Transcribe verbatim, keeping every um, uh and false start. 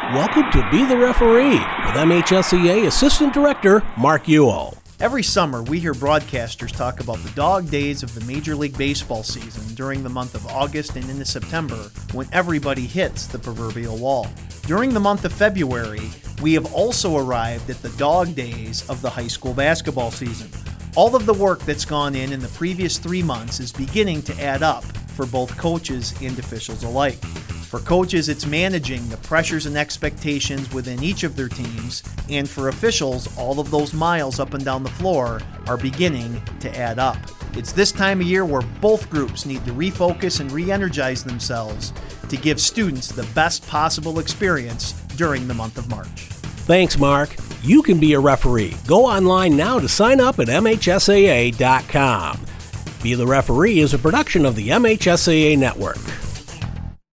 Welcome to Be the Referee with M H S E A Assistant Director Mark Ewell. Every summer, we hear broadcasters talk about the dog days of the Major League Baseball season during the month of August and into September, when everybody hits the proverbial wall. During the month of February, we have also arrived at the dog days of the high school basketball season. All of the work that's gone in in the previous three months is beginning to add up for both coaches and officials alike. For coaches, it's managing the pressures and expectations within each of their teams, and for officials, all of those miles up and down the floor are beginning to add up. It's this time of year where both groups need to refocus and re-energize themselves to give students the best possible experience during the month of March. Thanks, Mark. You can be a referee. Go online now to sign up at M H S A A dot com. Be the Referee is a production of the M H S A A Network.